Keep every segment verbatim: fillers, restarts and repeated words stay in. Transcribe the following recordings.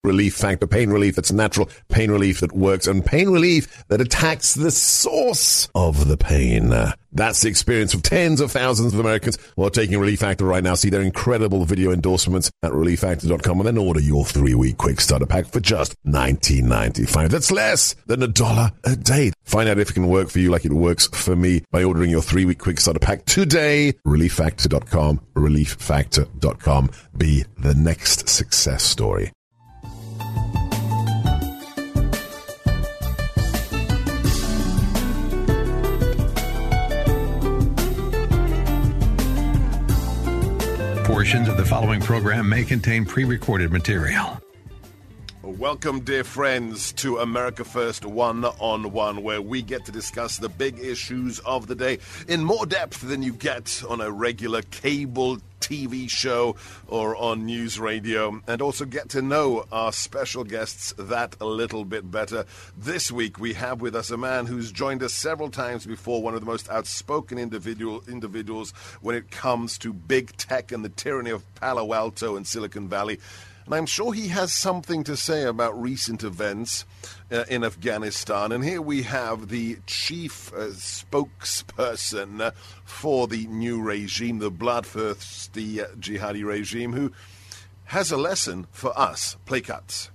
Relief Factor. Pain relief that's natural, pain relief that works, and pain relief that attacks the source of the pain. That's the experience of tens of thousands of Americans who are taking Relief Factor right now. See their incredible video endorsements at relief factor dot com and then order your three-week quick starter pack for just nineteen ninety-five. That's less than a dollar a day. Find out if it can work for you like it works for me by ordering your three-week quick starter pack today. relief factor dot com. relief factor dot com. Be the next success story. Portions of the following program may contain pre-recorded material. Welcome, dear friends, to America First One-on-One, where we get to discuss the big issues of the day in more depth than you get on a regular cable T V show or on news radio, and also get to know our special guests that a little bit better. This week we have with us a man who's joined us several times before, one of the most outspoken individual individuals when it comes to big tech and the tyranny of Palo Alto and Silicon Valley. And I'm sure he has something to say about recent events uh, in Afghanistan. And here we have the chief uh, spokesperson uh, for the new regime, the bloodthirsty uh, jihadi regime, who has a lesson for us. Play cuts.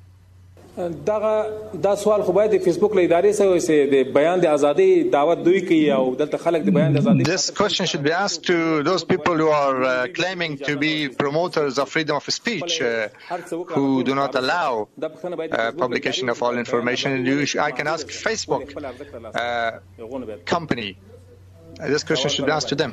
دا سوال خو باید د فیسبوک له ادارې سره وي د بیان د ازادۍ دعوت دوی کوي او دلته خلک د بیان د ازادۍ. This question should be asked to those people who are uh, claiming to be promoters of freedom of speech, uh, who do not allow uh, publication of all information. I can ask Facebook uh, company. Uh, this question should be asked to them.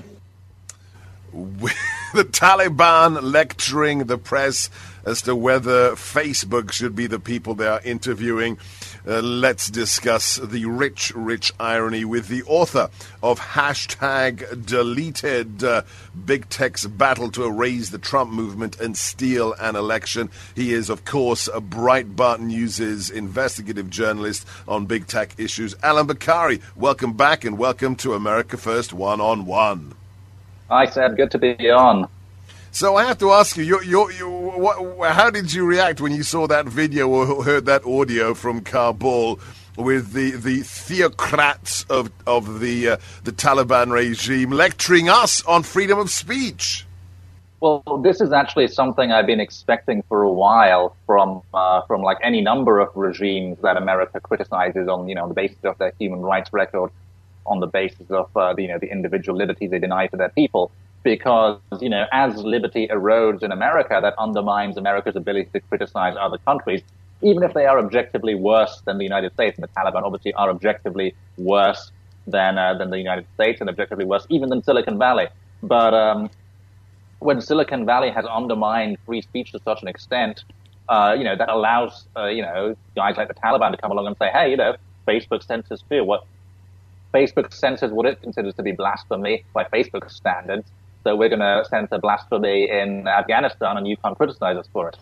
The Taliban lecturing the press as to whether Facebook should be the people they are interviewing. Uh, let's discuss the rich, rich irony with the author of Hashtag Deleted, uh, Big Tech's battle to erase the Trump movement and steal an election. He is, of course, a Breitbart News' investigative journalist on big tech issues. Alan Bakari, welcome back and welcome to America First One-on-One. Hi, Seb. Good to be on. So I have to ask you, you, you, you what, how did you react when you saw that video or heard that audio from Kabul with the, the theocrats of of the uh, the Taliban regime lecturing us on freedom of speech? Well, this is actually something I've been expecting for a while from uh, from like any number of regimes that America criticizes on, you know, the basis of their human rights record, on the basis of uh, the, you know, the individual liberties they deny to their people. Because, you know, as liberty erodes in America, that undermines America's ability to criticize other countries, even if they are objectively worse than the United States. And the Taliban obviously are objectively worse than uh, than the United States, and objectively worse even than Silicon Valley. But um, when Silicon Valley has undermined free speech to such an extent, uh, you know, that allows, uh, you know, guys like the Taliban to come along and say, hey, you know, Facebook censors too. What Facebook censors what it considers to be blasphemy by Facebook standards. So we're going to censor blasphemy in Afghanistan, and you can't criticize us for it.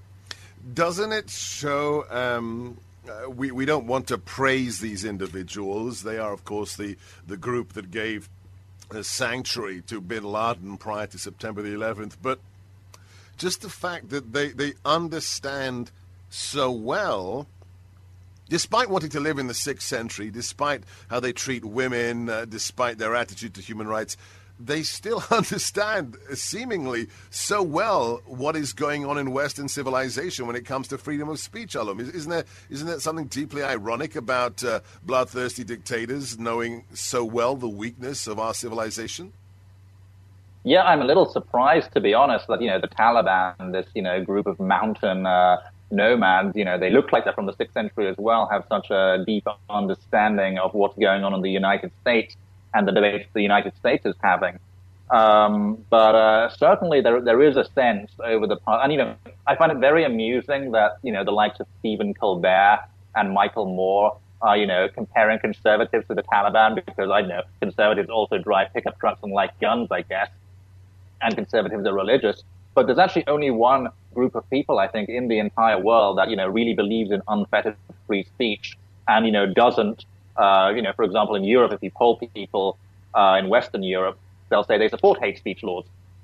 Doesn't it show, um, uh, we, we don't want to praise these individuals. They are, of course, the, the group that gave a sanctuary to bin Laden prior to September the eleventh. But just the fact that they, they understand so well, despite wanting to live in the sixth century, despite how they treat women, uh, despite their attitude to human rights, they still understand seemingly so well what is going on in Western civilization when it comes to freedom of speech, Alum. Isn't there, isn't there something deeply ironic about uh, bloodthirsty dictators knowing so well the weakness of our civilization? Yeah, I'm a little surprised, to be honest, that, you know, the Taliban, this, you know, group of mountain uh, nomads, you know, they look like they're from the sixth century as well, have such a deep understanding of what's going on in the United States and the debates the United States is having. Um, but uh, certainly there there is a sense over the past, and, you know, I find it very amusing that, you know, the likes of Stephen Colbert and Michael Moore are, you know, comparing conservatives to the Taliban, because I know conservatives also drive pickup trucks and like guns, I guess, and conservatives are religious. But there's actually only one group of people, I think, in the entire world that, you know, really believes in unfettered free speech and, you know, doesn't, uh, you know, for example, in Europe, if you poll people uh, in Western Europe, they'll say they support hate speech laws.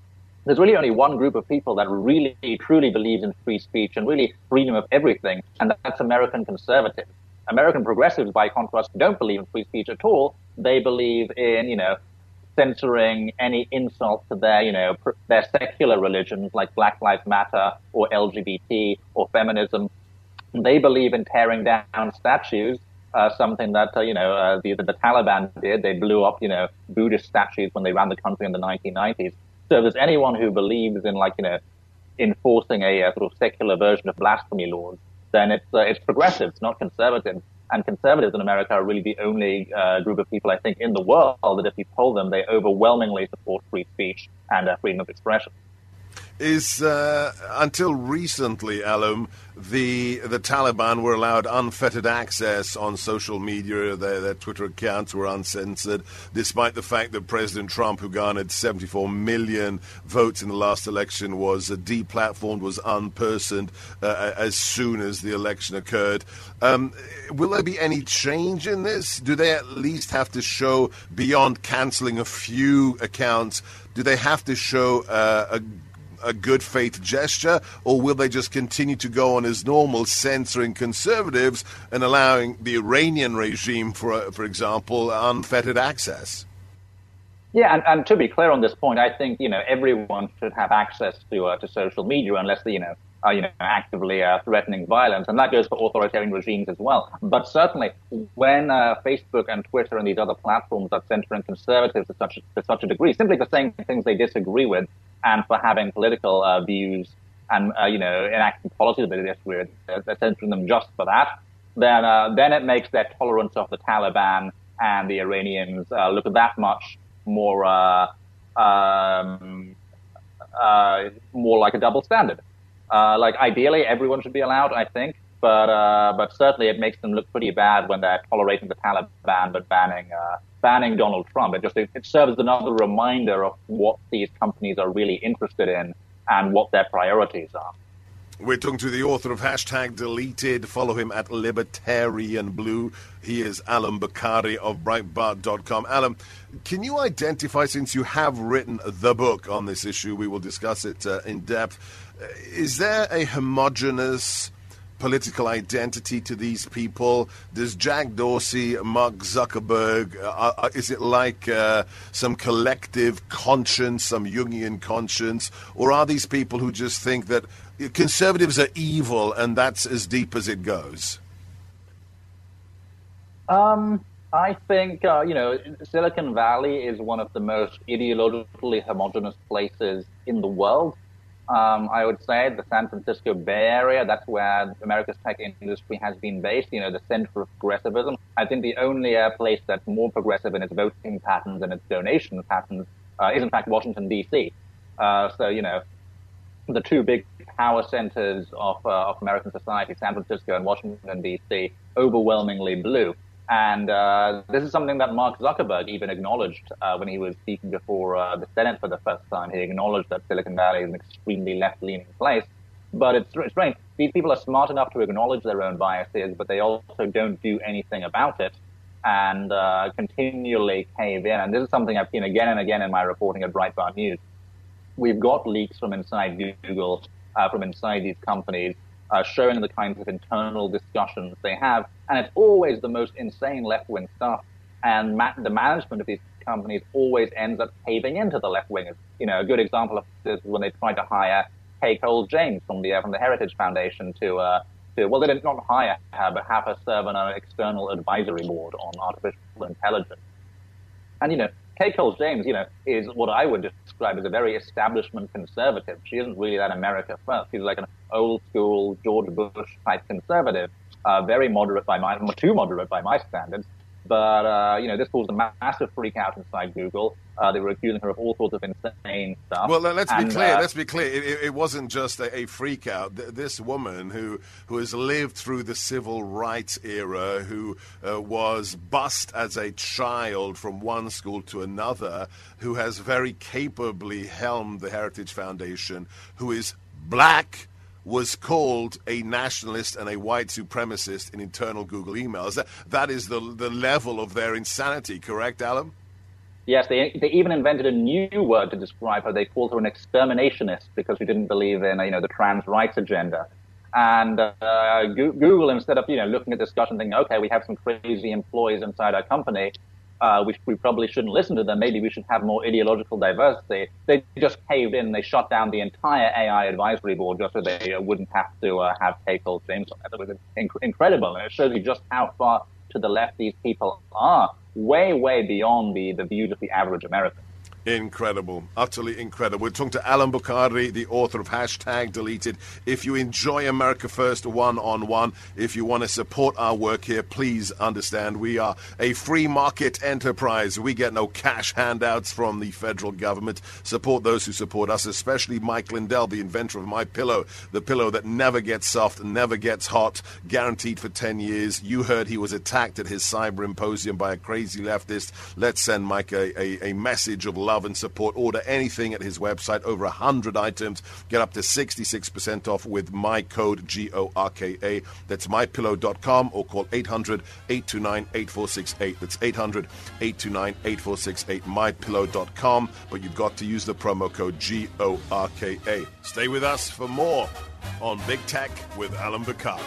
there's really only one group of people that really, truly believes in free speech and really freedom of everything, and that's American conservatives. American progressives, by contrast, don't believe in free speech at all. They believe in, you know, censoring any insult to their, you know, pr- their secular religions like Black Lives Matter or L G B T or feminism. They believe in tearing down statues, uh, something that, uh, you know, uh, the, the Taliban did. They blew up, you know, Buddhist statues when they ran the country in the nineteen nineties. So if there's anyone who believes in, like, you know, enforcing a, a sort of secular version of blasphemy laws, then it's uh, it's progressives, not conservatives. And conservatives in America are really the only uh, group of people, I think, in the world that if you poll them, they overwhelmingly support free speech and uh, freedom of expression. Is uh, until recently, Alum, the the Taliban were allowed unfettered access on social media. Their, their Twitter accounts were uncensored, despite the fact that President Trump, who garnered seventy-four million votes in the last election, was uh, deplatformed, was unpersoned uh, as soon as the election occurred. Um, will there be any change in this? Do they at least have to show, beyond cancelling a few accounts, do they have to show uh, a a good faith gesture, or will they just continue to go on as normal, censoring conservatives and allowing the Iranian regime, for for example, unfettered access? Yeah, and, and to be clear on this point, I think, you know, everyone should have access to uh, to social media unless they, you know, are, you know, actively uh, threatening violence, and that goes for authoritarian regimes as well. But certainly, when uh, Facebook and Twitter and these other platforms are censoring conservatives to such to such a degree, simply for saying things they disagree with, and for having political uh, views and, uh, you know, enacting policies that they disagree with, they're censoring them just for that, then uh, then it makes their tolerance of the Taliban and the Iranians uh, look that much more uh, um, uh, more like a double standard. Uh, like, ideally, everyone should be allowed, I think, but uh, but certainly it makes them look pretty bad when they're tolerating the Taliban but banning uh, banning Donald Trump. It just it, it serves as another reminder of what these companies are really interested in and what their priorities are. We're talking to the author of Hashtag Deleted. Follow him at Libertarian Blue. He is Alum Bukhari of Breitbart dot com. Alum, can you identify, since you have written the book on this issue, we will discuss it uh, in depth, uh, is there a homogeneous political identity to these people? Does Jack Dorsey, Mark Zuckerberg, uh, uh, is it like uh, some collective conscience, some Jungian conscience, or are these people who just think that conservatives are evil and that's as deep as it goes? Um, I think, uh, you know, Silicon Valley is one of the most ideologically homogenous places in the world. Um, I would say the San Francisco Bay Area, that's where America's tech industry has been based, you know, the center of progressivism. I think the only uh, place that's more progressive in its voting patterns and its donation patterns uh, is, in fact, Washington, D C. Uh, so, you know, the two big power centers of, uh, of American society, San Francisco and Washington, D C, overwhelmingly blue. And uh, this is something that Mark Zuckerberg even acknowledged uh, when he was speaking before uh, the Senate for the first time. He acknowledged that Silicon Valley is an extremely left-leaning place. But it's, it's strange. These people are smart enough to acknowledge their own biases, but they also don't do anything about it and uh, continually cave in. And this is something I've seen again and again in my reporting at Breitbart News. We've got leaks from inside Google, uh, from inside these companies, Uh, showing the kinds of internal discussions they have. And it's always the most insane left-wing stuff. And ma- the management of these companies always ends up caving into the left-wingers. You know, a good example of this is when they tried to hire Kay Cole James from the, uh, from the Heritage Foundation to, uh, to, well, they did not hire her, but have her serve on an external advisory board on artificial intelligence. And, you know, Kay Cole James, you know, is what I would describe as a very establishment conservative. She isn't really that America first. She's like an old school George Bush type conservative, uh, very moderate by my, too moderate by my standards. But, uh, you know, this caused a massive freak out inside Google. Uh, they were accusing her of all sorts of insane stuff. Well, let's and, be clear. Uh, let's be clear. It, it wasn't just a, a freak out. This woman who who has lived through the civil rights era, who uh, was bused as a child from one school to another, who has very capably helmed the Heritage Foundation, who is black, was called a nationalist and a white supremacist in internal Google emails. That, that is the the level of their insanity, correct, Alum? Yes, they they even invented a new word to describe her. They called her an exterminationist because she didn't believe in, you know, the trans rights agenda. And uh, Google, instead of, you know, looking at discussion thinking, okay, we have some crazy employees inside our company, uh, we, we probably shouldn't listen to them. Maybe we should have more ideological diversity. They just caved in. They shut down the entire A I advisory board just so they uh, wouldn't have to uh, have Kay-Cole James on it. It was inc- incredible. And it shows you just how far to the left these people are. Way, way beyond the, the views of the average American. Incredible. Utterly incredible. We're talking to Alan Bokhari, the author of Hashtag Deleted. If you enjoy America First one-on-one, if you want to support our work here, please understand we are a free market enterprise. We get no cash handouts from the federal government. Support those who support us, especially Mike Lindell, the inventor of My Pillow, the pillow that never gets soft, never gets hot, guaranteed for ten years. You heard he was attacked at his cyber symposium by a crazy leftist. Let's send Mike a, a, a message of love and support. Order anything at his website, over one hundred items. Get up to sixty-six percent off with my code G O R K A. That's my pillow dot com, or call eight hundred, eight two nine, eight four six eight. That's eight hundred, eight two nine, eight four six eight, my pillow dot com. But you've got to use the promo code G O R K A. Stay with us for more on Big Tech with Alan Bokhari.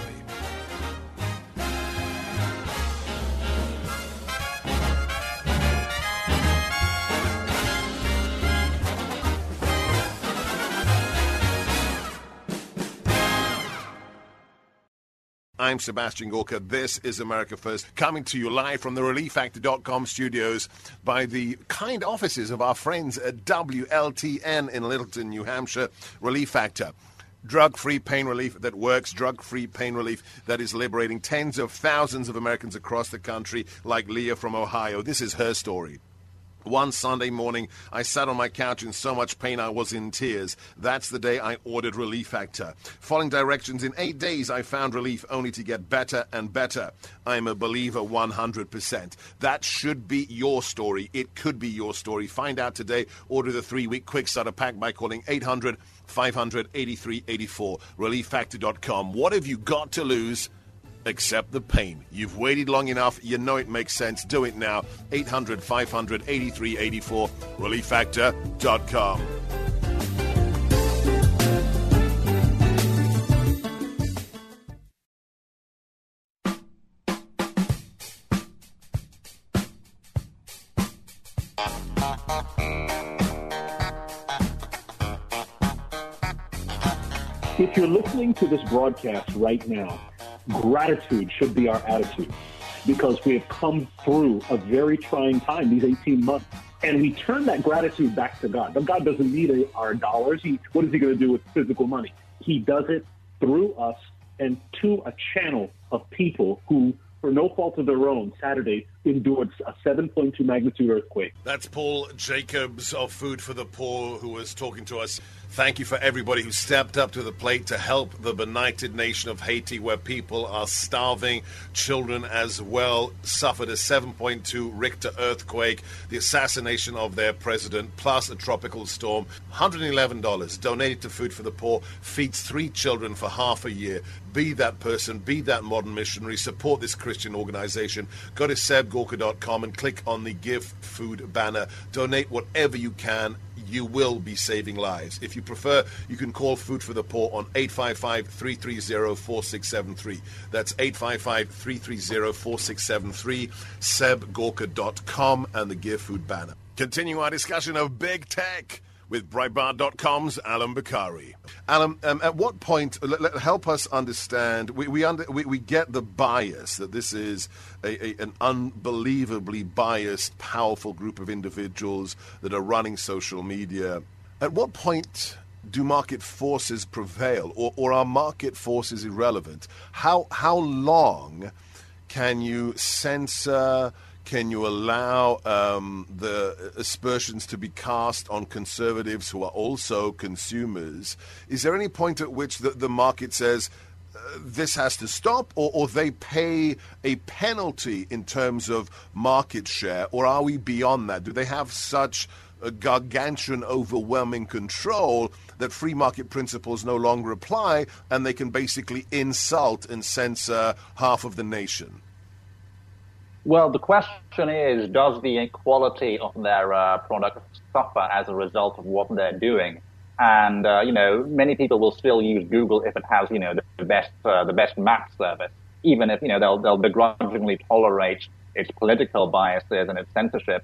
I'm Sebastian Gorka. This is America First, coming to you live from the relief factor dot com studios by the kind offices of our friends at W L T N in Littleton, New Hampshire. Relief Factor. Drug-free pain relief that works, drug-free pain relief that is liberating tens of thousands of Americans across the country, like Leah from Ohio. This is her story. One Sunday morning, I sat on my couch in so much pain I was in tears. That's the day I ordered Relief Factor. Following directions, in eight days I found relief, only to get better and better. I'm a believer one hundred percent. That should be your story. It could be your story. Find out today. Order the three-week quick starter pack by calling eight hundred, five hundred, eighty-three eighty-four. relief factor dot com. What have you got to lose? Accept the pain. You've waited long enough. You know it makes sense. Do it now. eight hundred, five hundred, eighty-three eighty-four. relief factor dot com. If you're listening to this broadcast right now, gratitude should be our attitude, because we have come through a very trying time, these eighteen months, and we turn that gratitude back to God. But God doesn't need our dollars. He, what is he going to do with physical money? He does it through us and to a channel of people who, for no fault of their own, Saturday endured a seven point two magnitude earthquake. That's Paul Jacobs of Food for the Poor, who was talking to us. Thank you for everybody who stepped up to the plate to help the benighted nation of Haiti, where people are starving. Children as well suffered a seven point two Richter earthquake, the assassination of their president, plus a tropical storm. one hundred eleven dollars donated to Food for the Poor feeds three children for half a year. Be that person, be that modern missionary, support this Christian organization. Go to seb gorka dot com and click on the Give Food banner. Donate whatever you can. You will be saving lives. If you prefer, you can call Food for the Poor on eight five five, three three zero, four six seven three. That's eight five five, three three zero, four six seven three, seb gorka dot com and the Give Food banner. Continue our discussion of big tech with Breitbart dot com's Alan Bokhari. Alan, um, at what point, let, let, help us understand, we we, under, we we get the bias, that this is a, a, an unbelievably biased, powerful group of individuals that are running social media. At what point do market forces prevail, or, or are market forces irrelevant? How how long can you censor? Can you allow um, the aspersions to be cast on conservatives who are also consumers? Is there any point at which the, the market says uh, this has to stop, or, or they pay a penalty in terms of market share, or are we beyond that? Do they have such a gargantuan, overwhelming control that free market principles no longer apply, and they can basically insult and censor half of the nation? Well, the question is, does the quality of their uh, product suffer as a result of what they're doing? And, uh, you know, many people will still use Google if it has, you know, the best, uh, the best map service, even if, you know, they'll, they'll begrudgingly tolerate its political biases and its censorship,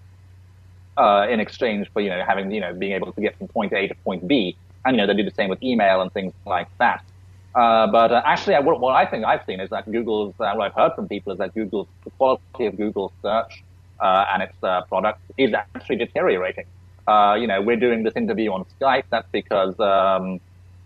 uh, in exchange for, you know, having, you know, being able to get from point A to point B. And, you know, they do the same with email and things like that. Uh, but uh, actually, I, what, what I think I've seen is that Google's, uh, what I've heard from people is that Google's, the quality of Google's search uh, and its uh, product is actually deteriorating. Uh, you know, we're doing this interview on Skype. That's because um,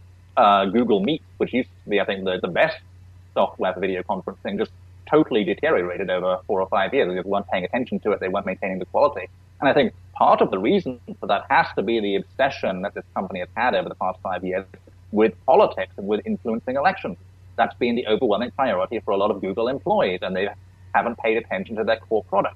uh, Google Meet, which used to be, I think, the, the best software for video conferencing, just totally deteriorated over four or five years. They just weren't paying attention to it. They weren't maintaining the quality. And I think part of the reason for that has to be the obsession that this company has had over the past five years with politics and with influencing elections. That's been the overwhelming priority for a lot of Google employees, and they haven't paid attention to their core product.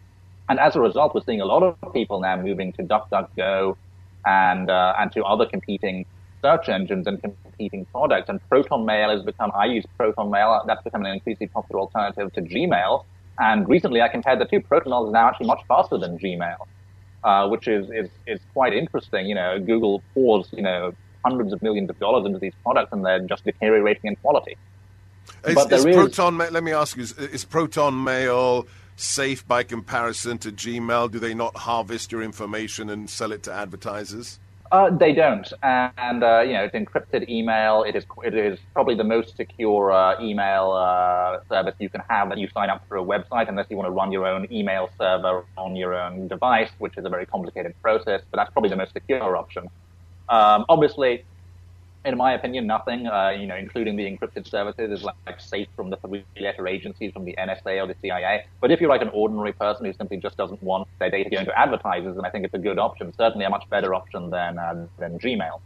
And as a result, we're seeing a lot of people now moving to DuckDuckGo and uh, and to other competing search engines and competing products. And ProtonMail has become, I use ProtonMail, that's become an increasingly popular alternative to Gmail. And recently I compared the two. ProtonMail is now actually much faster than Gmail, uh, which is, is, is quite interesting. You know, Google pours, you know, hundreds of millions of dollars into these products, and they're just deteriorating in quality. Is, but is there is, Proton, let me ask you, is, is ProtonMail safe by comparison to Gmail? Do they not harvest your information and sell it to advertisers? Uh, they don't, and uh, you know, it's encrypted email. It is it is probably the most secure uh, email uh, service you can have that you sign up through a website, unless you want to run your own email server on your own device, which is a very complicated process. But that's probably the most secure option. Um, obviously, in my opinion, nothing, uh, you know, including the encrypted services, is like, like safe from the three-letter agencies, from the N S A or the C I A. But if you're like an ordinary person who simply just doesn't want their data going to advertisers, then I think it's a good option. Certainly a much better option than uh, than Gmail.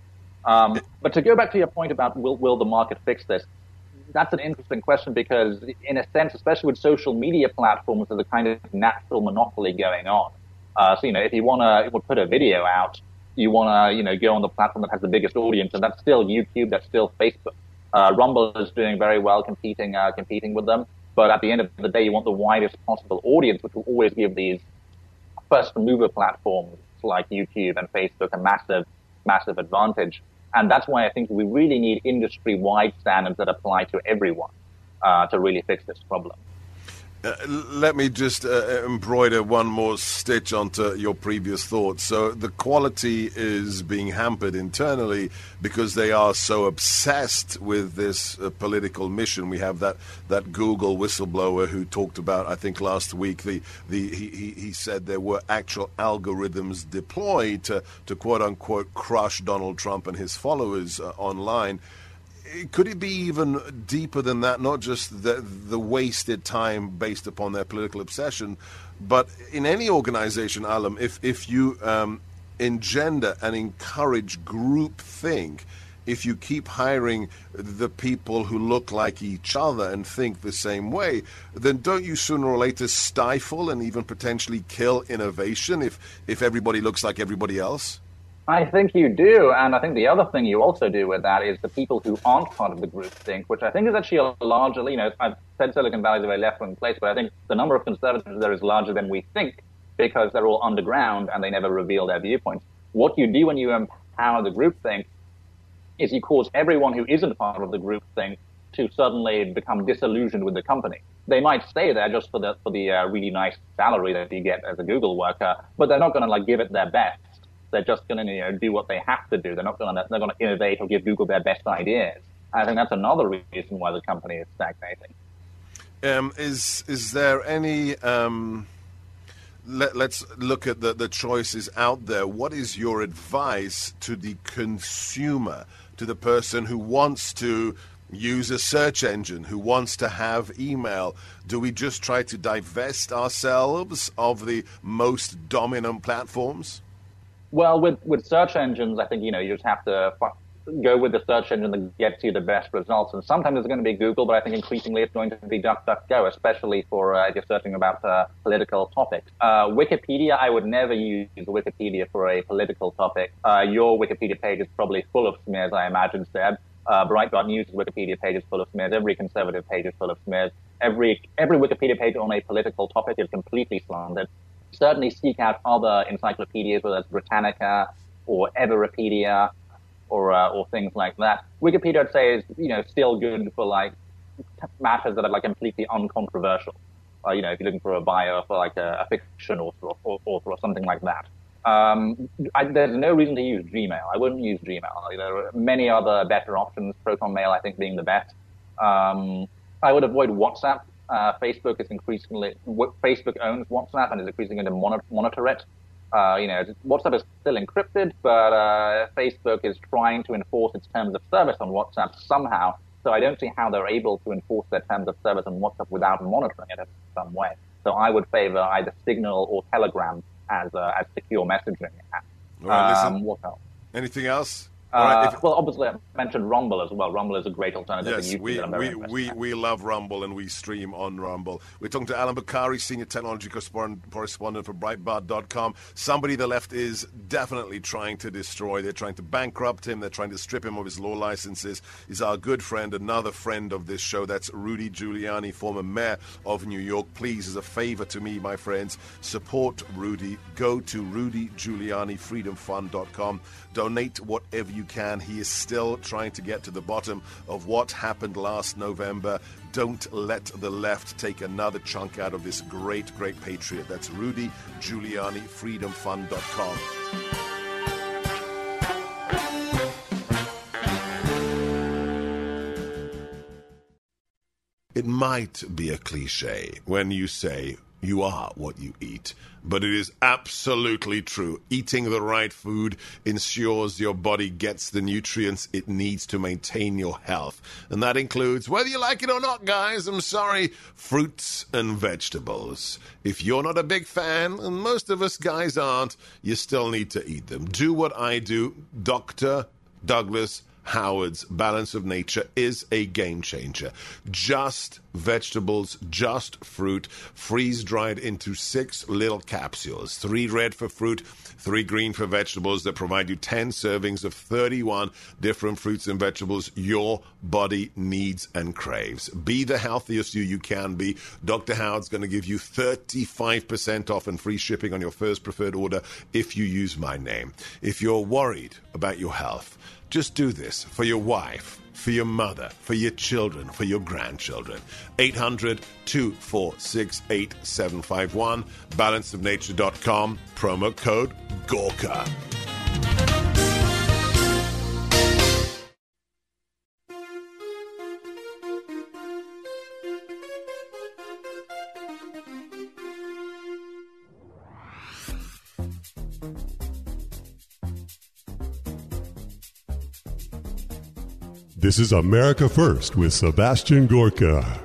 Um, but to go back to your point about will will the market fix this, that's an interesting question, because in a sense, especially with social media platforms, there's a kind of natural monopoly going on. Uh, so, you know, if you want to put a video out, you want to, you know, go on the platform that has the biggest audience, and that's still YouTube, that's still Facebook. Uh, Rumble is doing very well competing, uh, competing with them. But at the end of the day, you want the widest possible audience, which will always give these first mover platforms like YouTube and Facebook a massive, massive advantage. And that's why I think we really need industry-wide standards that apply to everyone, uh, to really fix this problem. Uh, let me just uh, embroider one more stitch onto your previous thoughts. So the quality is being hampered internally because they are so obsessed with this uh, political mission. We have that, that Google whistleblower who talked about, I think last week, the, the he, he, he said there were actual algorithms deployed to, to quote-unquote crush Donald Trump and his followers uh, online. Could it be even deeper than that, not just the, the wasted time based upon their political obsession, but in any organization, Alam, if, if you um, engender and encourage groupthink, if you keep hiring the people who look like each other and think the same way, then don't you sooner or later stifle and even potentially kill innovation if, if everybody looks like everybody else? I think you do, and I think the other thing you also do with that is the people who aren't part of the groupthink, which I think is actually a larger, you know, I've said Silicon Valley is a very left-wing place, but I think the number of conservatives there is larger than we think, because they're all underground and they never reveal their viewpoints. What you do when you empower the groupthink is you cause everyone who isn't part of the groupthink to suddenly become disillusioned with the company. They might stay there just for the for the uh, really nice salary that you get as a Google worker, but they're not going to like give it their best. They're just going to, you know, do what they have to do. They're not going to, they're going to innovate or give Google their best ideas. I think that's another reason why the company is stagnating. Um, is is there any? Um, let, let's look at the the choices out there. What is your advice to the consumer, to the person who wants to use a search engine, who wants to have email? Do we just try to divest ourselves of the most dominant platforms? Well, with, with search engines, I think, you know, you just have to f- go with the search engine that gets you the best results. And sometimes it's going to be Google, but I think increasingly it's going to be DuckDuckGo, especially for uh, if you're searching about uh, political topics. Uh, Wikipedia, I would never use Wikipedia for a political topic. Uh, your Wikipedia page is probably full of smears, I imagine, Seb. Uh, Breitbart News' Wikipedia page is full of smears. Every conservative page is full of smears. Every every Wikipedia page on a political topic is completely slandered. Certainly seek out other encyclopedias, whether it's Britannica or Everpedia or uh, or things like that. Wikipedia, I'd say, is you know still good for like matters that are like completely uncontroversial. Uh, you know, if you're looking for a bio for like a, a fiction author or, or, or something like that. Um, I, there's no reason to use Gmail. I wouldn't use Gmail. There are many other better options, Proton Mail, I think, being the best. Um, I would avoid WhatsApp. Uh, Facebook is increasingly, Facebook owns WhatsApp and is increasingly going to monitor, monitor it. Uh, you know, WhatsApp is still encrypted, but uh, Facebook is trying to enforce its terms of service on WhatsApp somehow. So I don't see how they're able to enforce their terms of service on WhatsApp without monitoring it in some way. So I would favor either Signal or Telegram as uh, as secure messaging. All right, um, listen. What else? Anything else? Uh, All right, if, well, obviously, I mentioned Rumble as well. Rumble is a great alternative. yes, to YouTube we, that I'm very we, interested we, in. we, we love Rumble and we stream on Rumble. We're talking to Alan Bukhari, Senior Technology Correspondent for Breitbart dot com. Somebody the left is definitely trying to destroy. They're trying to bankrupt him. They're trying to strip him of his law licenses. He's our good friend, another friend of this show. That's Rudy Giuliani, former mayor of New York. Please, as a favor to me, my friends, support Rudy. Go to rudy giuliani freedom fund dot com. Donate whatever you can. He is still trying to get to the bottom of what happened last November. Don't let the left take another chunk out of this great, great patriot. That's rudy giuliani freedom fund dot com. It might be a cliche when you say you are what you eat, but it is absolutely true. Eating the right food ensures your body gets the nutrients it needs to maintain your health. And that includes, whether you like it or not, guys, I'm sorry, fruits and vegetables. If you're not a big fan, and most of us guys aren't, you still need to eat them. Do what I do. Doctor Douglas Howard's Balance of Nature is a game changer. Just vegetables, just fruit, freeze-dried into six little capsules. Three red for fruit, three green for vegetables that provide you ten servings of thirty-one different fruits and vegetables your body needs and craves. Be the healthiest you you can be. Doctor Howard's going to give you thirty-five percent off and free shipping on your first preferred order if you use my name. If you're worried about your health, just do this for your wife, for your mother, for your children, for your grandchildren. eight hundred, two four six, eight seven five one, balance of nature dot com, promo code Gorka. This is America First with Sebastian Gorka.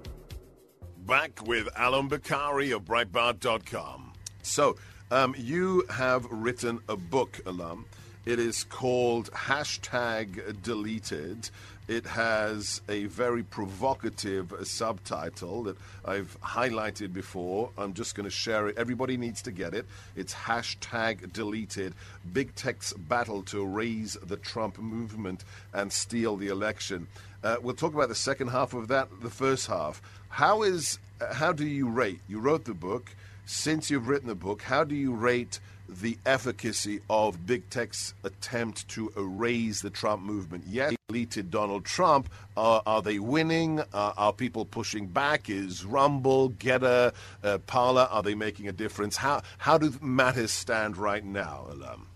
Back with Alan Bukhari of Breitbart dot com. So, um, you have written a book, Alan. It is called Hashtag Deleted. It has a very provocative subtitle that I've highlighted before. I'm just going to share it. Everybody needs to get it. It's Hashtag Deleted. Big Tech's battle to erase the Trump movement and steal the election. Uh, we'll talk about the second half of that, the first half. How is, how do you rate? You wrote the book. Since you've written the book, how do you rate the efficacy of Big Tech's attempt to erase the Trump movement? Yes, they deleted Donald Trump. Uh, are they winning? Uh, are people pushing back? Is Rumble, Getter, uh, Parler, are they making a difference? How how do matters stand right now, Alam?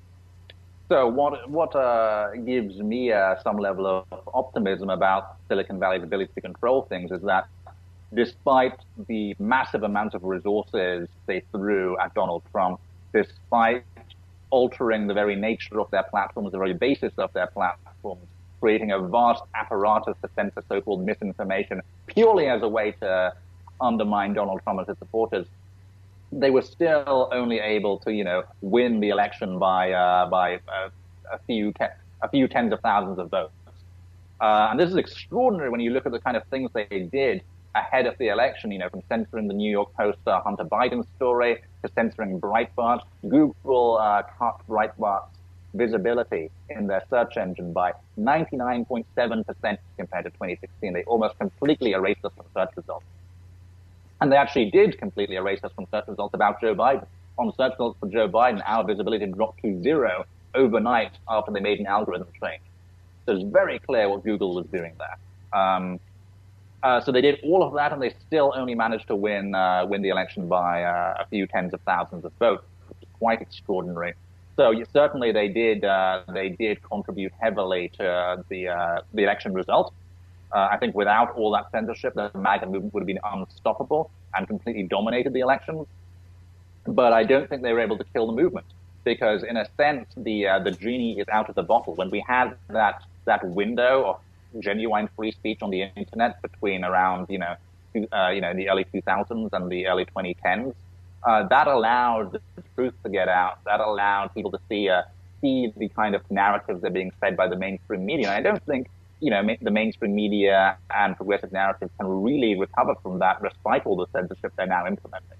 So what what uh, gives me uh, some level of optimism about Silicon Valley's ability to control things is that despite the massive amounts of resources they threw at Donald Trump, despite altering the very nature of their platforms, the very basis of their platforms, creating a vast apparatus to censor so-called misinformation purely as a way to undermine Donald Trump and his supporters, they were still only able to, you know, win the election by uh, by uh, a few te- a few tens of thousands of votes. Uh, and this is extraordinary when you look at the kind of things they did ahead of the election, you know, from censoring the New York Post uh, Hunter Biden story to censoring Breitbart. Google uh, cut Breitbart's visibility in their search engine by ninety-nine point seven percent compared to twenty sixteen. They almost completely erased us from search results. And they actually did completely erase us from search results about Joe Biden. On search results for Joe Biden, our visibility dropped to zero overnight after they made an algorithm change. So it's very clear what Google was doing there. Um, uh, so they did all of that, and they still only managed to win uh, win the election by uh, a few tens of thousands of votes, which is quite extraordinary. So yes, certainly they did uh, they did contribute heavily to uh, the uh, the election result. Uh, I think without all that censorship, the MAGA movement would have been unstoppable and completely dominated the elections. But I don't think they were able to kill the movement, because in a sense, the uh, the genie is out of the bottle. When we had that that window of genuine free speech on the internet between around you know uh, you know the early two thousands and the early twenty tens, uh, that allowed the truth to get out. That allowed people to see uh, see the kind of narratives that are being fed by the mainstream media. And I don't think you know the mainstream media and progressive narratives can really recover from that, despite all the censorship they're now implementing.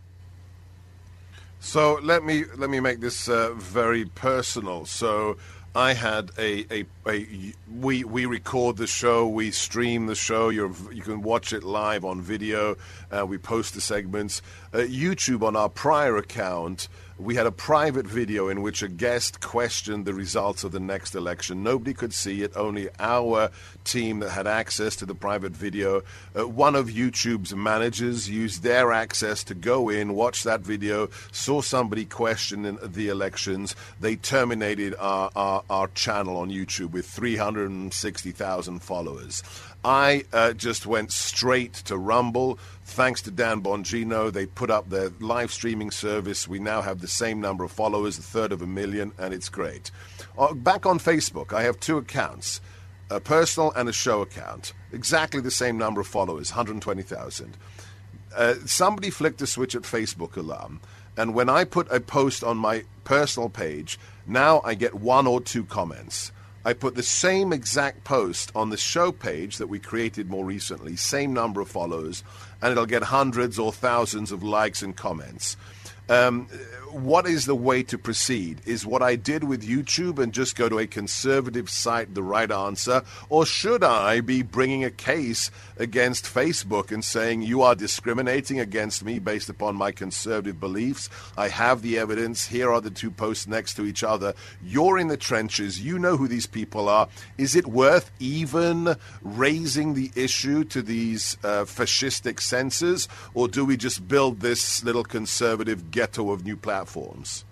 So let me let me make this uh, very personal. So I had a, a, a we we record the show, we stream the show. You're, you can watch it live on video. Uh, we post the segments. Uh, YouTube, on our prior account, we had a private video in which a guest questioned the results of the next election. Nobody could see it, only our team that had access to the private video. Uh, one of YouTube's managers used their access to go in, watch that video, saw somebody questioning the elections. They terminated our, our, our channel on YouTube with three hundred sixty thousand followers. I uh, just went straight to Rumble. Thanks to Dan Bongino, they put up their live streaming service. We now have the same number of followers, a third of a million, and it's great. Uh, back on Facebook, I have two accounts, a personal and a show account. Exactly the same number of followers, one hundred twenty thousand. Uh, somebody flicked a switch at Facebook alarm, and when I put a post on my personal page, now I get one or two comments. I put the same exact post on the show page that we created more recently, same number of followers, and it'll get hundreds or thousands of likes and comments. Um, what is the way to proceed? Is what I did with YouTube and just go to a conservative site the right answer? Or should I be bringing a case against Facebook and saying you are discriminating against me based upon my conservative beliefs? I have the evidence. Here are the two posts next to each other. You're in the trenches. You know who these people are. Is it worth even raising the issue to these uh, fascistic censors? Or do we just build this little conservative ghetto of new platforms? Platforms.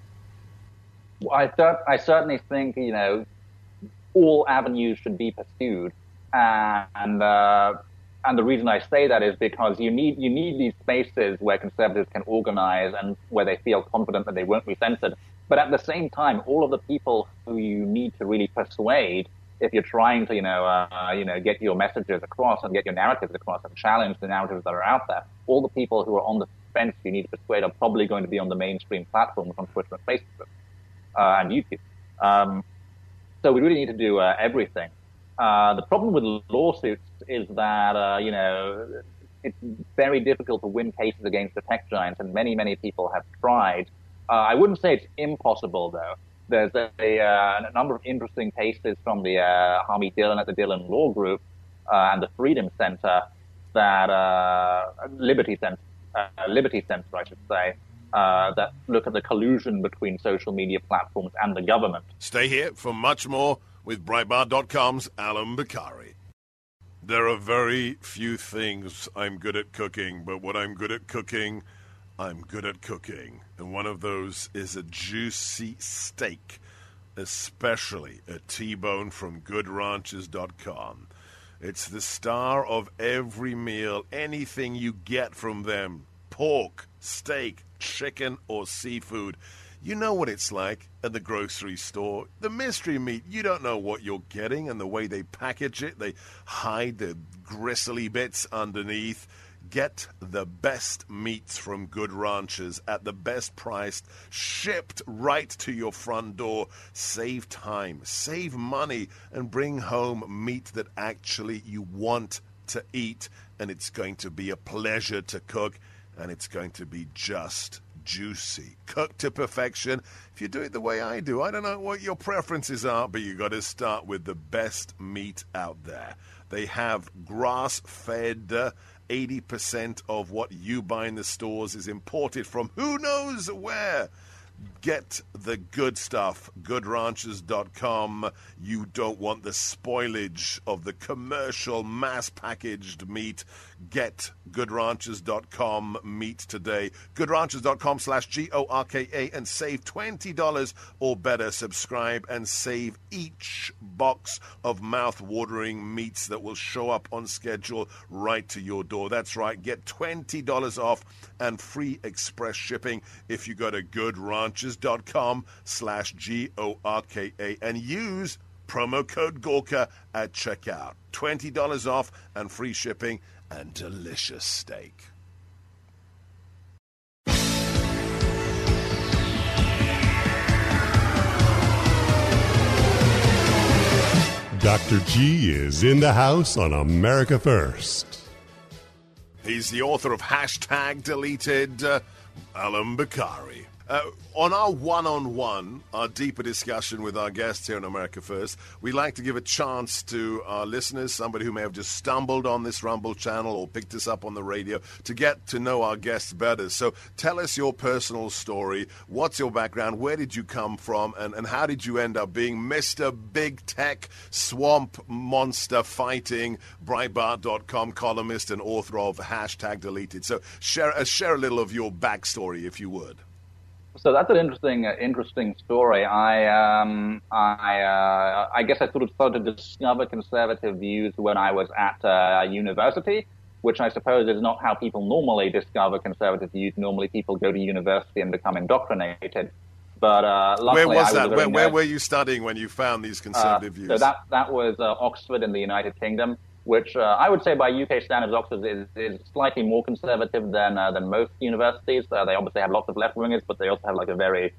Well, I, cer- I certainly think, you know, all avenues should be pursued. Uh, and uh, and the reason I say that is because you need you need these spaces where conservatives can organize and where they feel confident that they won't be censored. But at the same time, all of the people who you need to really persuade, if you're trying to, you know, uh, you know, get your messages across and get your narratives across and challenge the narratives that are out there, all the people who are on the fence you need to persuade are probably going to be on the mainstream platforms on Twitter and Facebook uh, and YouTube. Um, so we really need to do uh, everything. Uh, the problem with lawsuits is that, uh, you know, it's very difficult to win cases against the tech giants, and many, many people have tried. Uh, I wouldn't say it's impossible, though. There's a, a, a number of interesting cases from the uh, Harvey Dillon at the Dillon Law Group uh, and the Freedom Center, that uh, Liberty Center, uh, Liberty Center, I should say, uh, that look at the collusion between social media platforms and the government. Stay here for much more with Breitbart dot com's Alan Bakari. There are very few things I'm good at cooking, but what I'm good at cooking, I'm good at cooking. And one of those is a juicy steak, especially a T-bone from good ranchers dot com. It's the star of every meal, anything you get from them, pork, steak, chicken, or seafood. You know what it's like at the grocery store. The mystery meat, you don't know what you're getting, and the way they package it, they hide the gristly bits underneath. Get the best meats from Good Ranchers at the best price, shipped right to your front door. Save time, save money, and bring home meat that actually you want to eat. And it's going to be a pleasure to cook, and it's going to be just juicy, cooked to perfection. If you do it the way I do, I don't know what your preferences are, but you got to start with the best meat out there. They have grass-fed. Uh, eighty percent of what you buy in the stores is imported from who knows where. Get the good stuff, good ranchers dot com. You don't want the spoilage of the commercial mass-packaged meat. Get good ranchers dot com meat today. good ranchers dot com slash G O R K A and save twenty dollars or better. Subscribe and save each box of mouth-watering meats that will show up on schedule right to your door. That's right. Get twenty dollars off and free express shipping if you go to good ranchers dot com slash G O R K A and use promo code Gorka at checkout. twenty dollars off and free shipping and delicious steak. Doctor G is in the house on America First. He's the author of Hashtag Deleted, uh, Alan Bakari. Uh, on our one-on-one, our deeper discussion with our guests here on America First, we like to give a chance to our listeners, somebody who may have just stumbled on this Rumble channel or picked us up on the radio, to get to know our guests better. So tell us your personal story. What's your background? Where did you come from? And, and how did you end up being Mister Big Tech Swamp Monster Fighting Breitbart dot com columnist and author of Hashtag Deleted? So share, uh, share a little of your backstory, if you would. So that's an interesting, uh, interesting story. I, um, I, uh, I guess I sort of started to discover conservative views when I was at uh, university, which I suppose is not how people normally discover conservative views. Normally, people go to university and become indoctrinated. But uh, luckily, where was I that? was Where, where were you studying when you found these conservative uh, views? So that that was uh, Oxford in the United Kingdom, which uh, I would say by U K standards, Oxford is, is slightly more conservative than uh, than most universities. Uh, they obviously have lots of left-wingers, but they also have like a very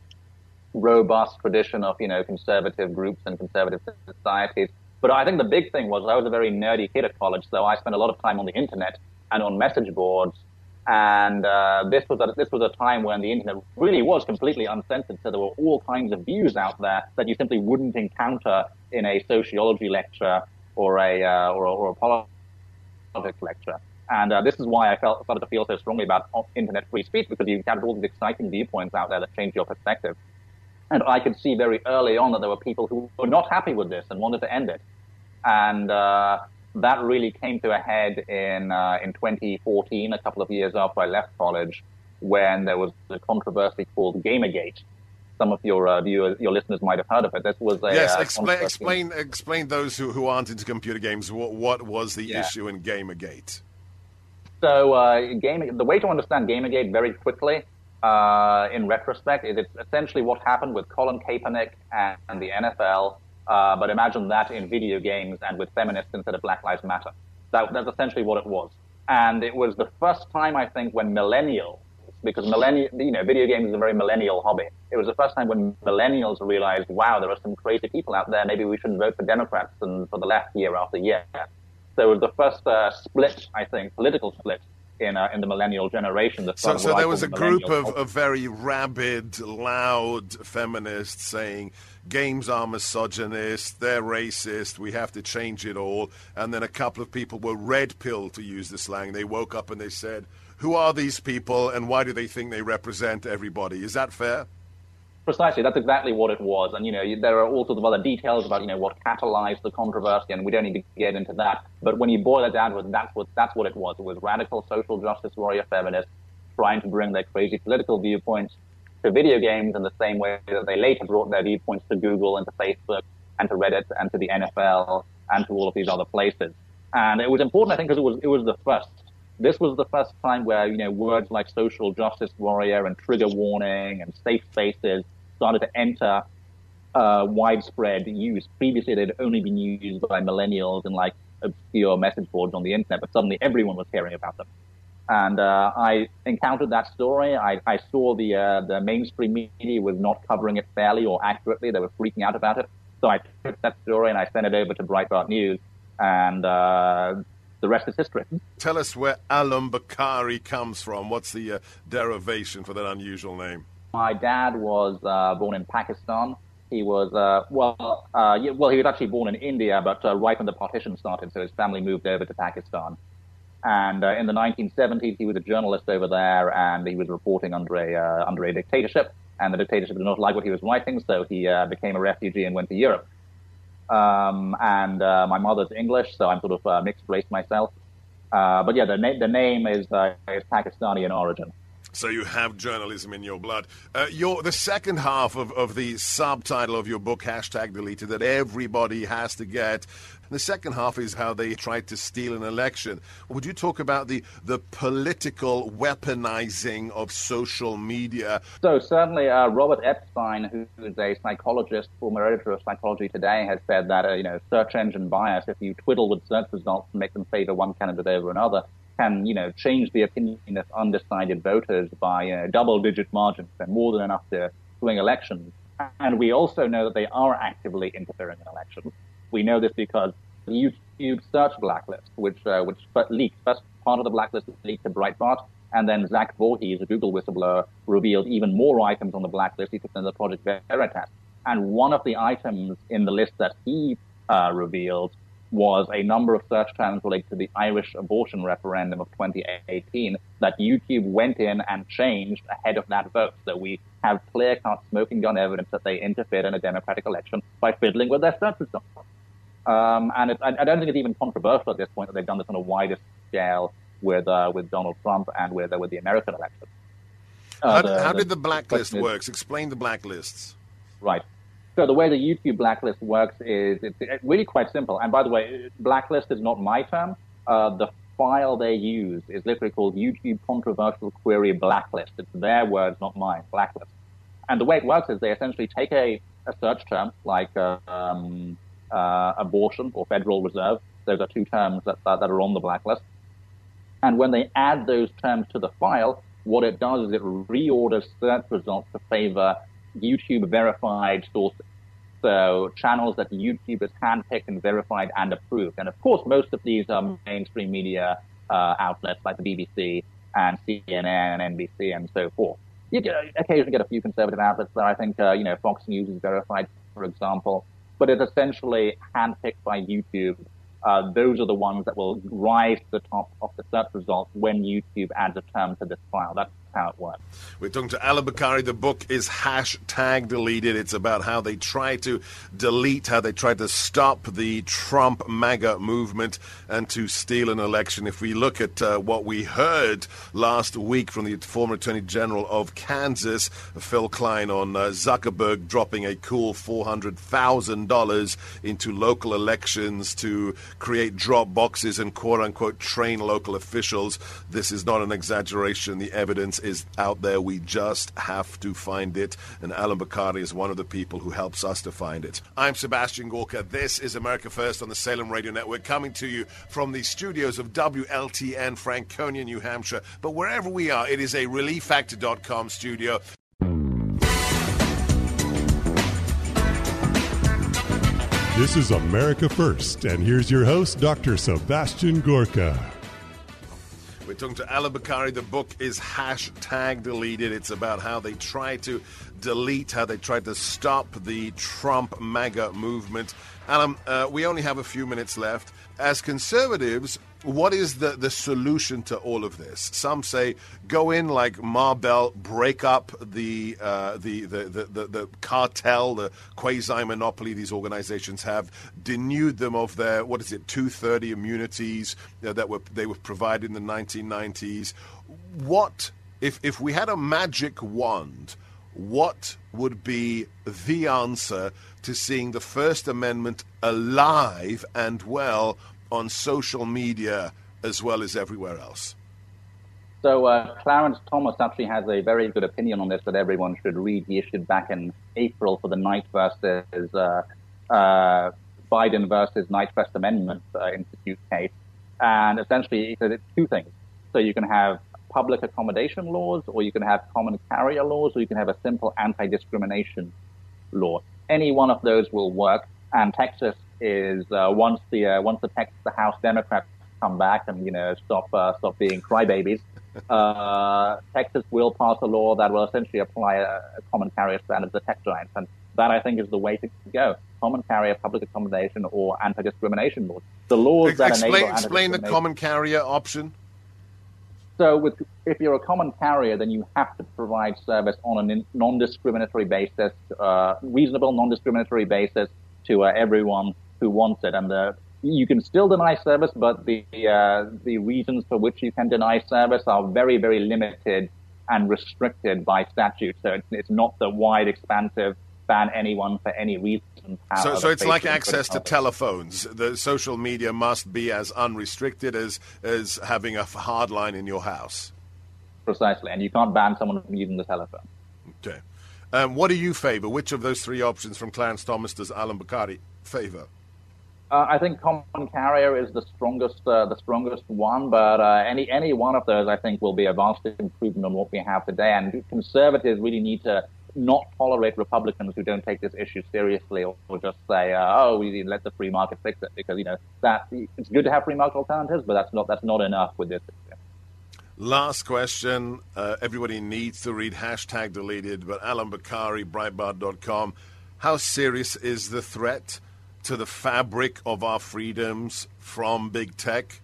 robust tradition of, you know, conservative groups and conservative societies. But I think the big thing was I was a very nerdy kid at college, so I spent a lot of time on the internet and on message boards. And uh, this was a, this was a time when the internet really was completely uncensored, so there were all kinds of views out there that you simply wouldn't encounter in a sociology lecture or a, uh, or, a or a politics lecture. And uh, this is why I felt started to feel so strongly about internet free speech, because you had all these exciting viewpoints out there that changed your perspective. And I could see very early on that there were people who were not happy with this and wanted to end it. And uh, that really came to a head in uh, in twenty fourteen, a couple of years after I left college, when there was a controversy called Gamergate. Some of your uh, viewers, your listeners might have heard of it. This was a yes. Uh, explain, explain, explain those who, who aren't into computer games. What, what was the yeah. issue in Gamergate? So, uh, game, the way to understand Gamergate very quickly, uh, in retrospect, is it's essentially what happened with Colin Kaepernick and, and the N F L. Uh, but imagine that in video games and with feminists instead of Black Lives Matter. That, that's essentially what it was. And it was the first time, I think, when millennials, because millennial, you know, video games is a very millennial hobby. It was the first time when millennials realized, wow, there are some crazy people out there. Maybe we shouldn't vote for Democrats and for the left year after year. So it was the first uh, split, I think, political split in uh, in the millennial generation. That so so there was a group of, of very rabid, loud feminists saying games are misogynist, they're racist, we have to change it all. And then a couple of people were red-pilled, to use the slang. They woke up and they said, who are these people and why do they think they represent everybody? Is that fair? Precisely, that's exactly what it was. And, you know, there are all sorts of other details about, you know, what catalyzed the controversy, and we don't need to get into that. But when you boil it down to it, that's what, that's what it was. It was radical social justice warrior feminists trying to bring their crazy political viewpoints to video games in the same way that they later brought their viewpoints to Google and to Facebook and to Reddit and to the N F L and to all of these other places. And it was important, I think, because it was, it was the first. This was the first time where, you know, words like social justice warrior and trigger warning and safe spaces started to enter uh, widespread use. Previously, they'd only been used by millennials in like obscure message boards on the internet, but suddenly everyone was hearing about them. And uh, I encountered that story. I, I saw the uh, the mainstream media was not covering it fairly or accurately. They were freaking out about it. So I took that story and I sent it over to Breitbart News. And uh, the rest is history. Tell us where Al-Bukhari comes from. What's the uh, derivation for that unusual name? My dad was uh, born in Pakistan. He was, uh, well, uh, well, he was actually born in India, but uh, right when the partition started, so his family moved over to Pakistan. And uh, in the nineteen seventies, he was a journalist over there, and he was reporting under a uh, under a dictatorship. And the dictatorship did not like what he was writing, so he uh, became a refugee and went to Europe. Um, and uh, my mother's English, so I'm sort of uh, mixed race myself. Uh, but yeah, the, na- the name is, uh, is Pakistani in origin. So you have journalism in your blood. Uh, your, the second half of, of the subtitle of your book, Hashtag Deleted, that everybody has to get. The second half is how they tried to steal an election. Would you talk about the, the political weaponizing of social media? So certainly uh, Robert Epstein, who is a psychologist, former editor of Psychology Today, has said that, uh, you know, search engine bias, if you twiddle with search results and make them favor one candidate over another, can, you know, change the opinion of undecided voters by uh, double-digit margins and more than enough to swing elections. And we also know that they are actively interfering in elections. We know this because the YouTube search blacklist, which uh, which leaked, first part of the blacklist leaked to Breitbart, and then Zach Voorhees, a Google whistleblower, revealed even more items on the blacklist. He took them to Project Veritas. And one of the items in the list that he uh, revealed was a number of search terms related to the Irish abortion referendum of twenty eighteen that YouTube went in and changed ahead of that vote. So we have clear-cut smoking gun evidence that they interfered in a democratic election by fiddling with their search results. Um, and it, I, I don't think it's even controversial at this point that they've done this on a wider scale with uh, with Donald Trump and with uh, with the American election. Uh, how, the, how the, did the blacklist is, work? Explain the blacklists. Right. So the way the YouTube blacklist works is it's really quite simple. And by the way, blacklist is not my term. Uh, the file they use is literally called YouTube Controversial Query Blacklist. It's their words, not mine, blacklist. And the way it works is they essentially take a, a search term like uh, um, uh, abortion or Federal Reserve. Those are two terms that, uh, that are on the blacklist. And when they add those terms to the file, what it does is it reorders search results to favor YouTube verified sources. So channels that YouTube has handpicked and verified and approved. And of course, most of these are mainstream media uh, outlets like the B B C and C N N and N B C and so forth. You get, occasionally get a few conservative outlets there. I think, uh, you know, Fox News is verified, for example. But it's essentially handpicked by YouTube. Uh, those are the ones that will rise to the top of the search results when YouTube adds a term to this file. That's how it works. We're talking to Al-Bukhari. The book is Hashtag Deleted. It's about how they try to delete, how they try to stop the Trump MAGA movement and to steal an election. If we look at uh, what we heard last week from the former Attorney General of Kansas, Phil Klein, on uh, Zuckerberg dropping a cool four hundred thousand dollars into local elections to create drop boxes and quote-unquote train local officials. This is not an exaggeration. The evidence is out there. We just have to find it. And Al-Bukhari is one of the people who helps us to find it. I'm Sebastian Gorka. This is America First on the Salem Radio Network, coming to you from the studios of W L T N, Franconia, New Hampshire. But wherever we are, it is a relief factor dot com studio. This is America First, and here's your host, Doctor Sebastian Gorka. We're talking to Al-Bukhari. The book is Hashtag Deleted. It's about how they try to delete, how they try to stop the Trump MAGA movement. Alan, uh, we only have a few minutes left. As conservatives, what is the, the solution to all of this? Some say go in like Marbell, break up the, uh, the, the, the, the, the cartel, the quasi-monopoly these organizations have, denude them of their, what is it, two thirty immunities uh, that were they were provided in the nineteen nineties. What, if, if we had a magic wand, what would be the answer to seeing the First Amendment alive and well on social media as well as everywhere else? So uh, Clarence Thomas actually has a very good opinion on this that everyone should read. He issued back in April for the Knight versus uh, uh, Biden versus Knight First Amendment uh, Institute case. And essentially he said it's two things. So you can have public accommodation laws, or you can have common carrier laws, or you can have a simple anti-discrimination law. Any one of those will work. And Texas is uh, once the uh, once the Texas the House Democrats come back and, you know, stop uh, stop being crybabies, uh, Texas will pass a law that will essentially apply a, a common carrier standard to the tech giants. And that, I think, is the way to go. Common carrier, public accommodation, or anti-discrimination laws. The laws Ex- that explain, enable Explain the common carrier option. So with, if you're a common carrier, then you have to provide service on a non-discriminatory basis, uh, reasonable non-discriminatory basis to uh, everyone who wants it. And the, you can still deny service, but the uh, the reasons for which you can deny service are very, very limited and restricted by statute. So it's, it's not the wide, expansive ban anyone for any reason. So, so it's like access to telephones. The social media must be as unrestricted as as having a hard line in your house. Precisely, and you can't ban someone from using the telephone. Okay. Um, what do you favor? Which of those three options from Clarence Thomas does Alan Bokhari favor? Uh, I think common carrier is the strongest, uh, the strongest one. But uh, any any one of those, I think, will be a vast improvement on what we have today. And conservatives really need to not tolerate Republicans who don't take this issue seriously, or, or just say, uh, "Oh, we let the free market fix it," because you know that it's good to have free market alternatives, but that's not that's not enough with this issue. Last question. Uh, everybody needs to read hashtag deleted, but Alan Bokhari, Breitbart dot com. How serious is the threat to the fabric of our freedoms from big tech?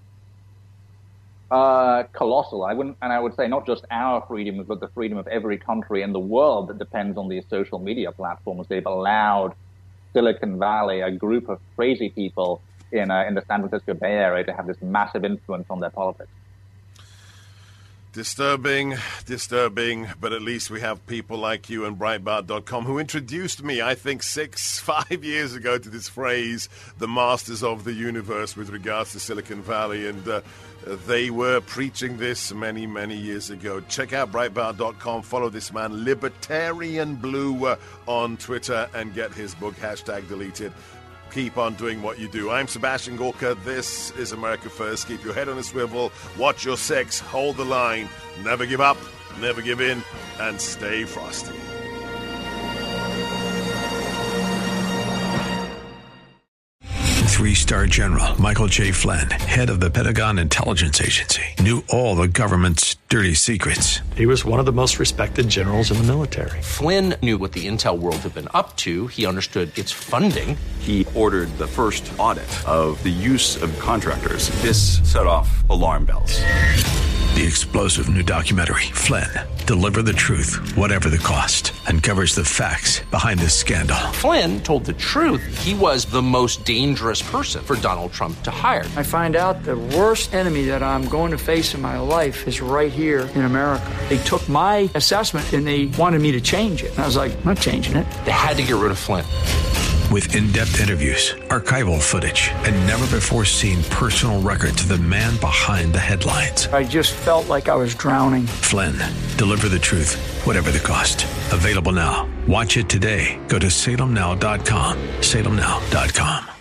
Uh, colossal. I wouldn't, and I would say not just our freedoms, but the freedom of every country in the world that depends on these social media platforms. They've allowed Silicon Valley, a group of crazy people in uh, in the San Francisco Bay Area, to have this massive influence on their politics. Disturbing, disturbing, but at least we have people like you and Breitbart dot com who introduced me, I think, six, five years ago to this phrase, the masters of the universe with regards to Silicon Valley, and uh, they were preaching this many, many years ago. Check out Breitbart dot com, follow this man, Libertarian Blue, uh, on Twitter, and get his book, hashtag deleted. Keep on doing what you do. I'm Sebastian Gorka. This is America First. Keep your head on a swivel. Watch your six. Hold the line. Never give up. Never give in. And stay frosty. Three-star General Michael J. Flynn, head of the Pentagon Intelligence Agency, knew all the government's dirty secrets. He was one of the most respected generals in the military. Flynn knew what the intel world had been up to. He understood its funding. He ordered the first audit of the use of contractors. This set off alarm bells. The explosive new documentary, Flynn, Deliver the Truth, Whatever the Cost, uncovers the facts behind this scandal. Flynn told the truth. He was the most dangerous person for Donald Trump to hire. I find out the worst enemy that I'm going to face in my life is right here in America. They took my assessment and they wanted me to change it. And I was like, I'm not changing it. They had to get rid of Flynn. With in-depth interviews, archival footage, and never-before-seen personal records of the man behind the headlines. I just felt like I was drowning. Flynn, Deliver the Truth, Whatever the Cost. Available now. Watch it today. Go to Salem Now dot com. Salem Now dot com.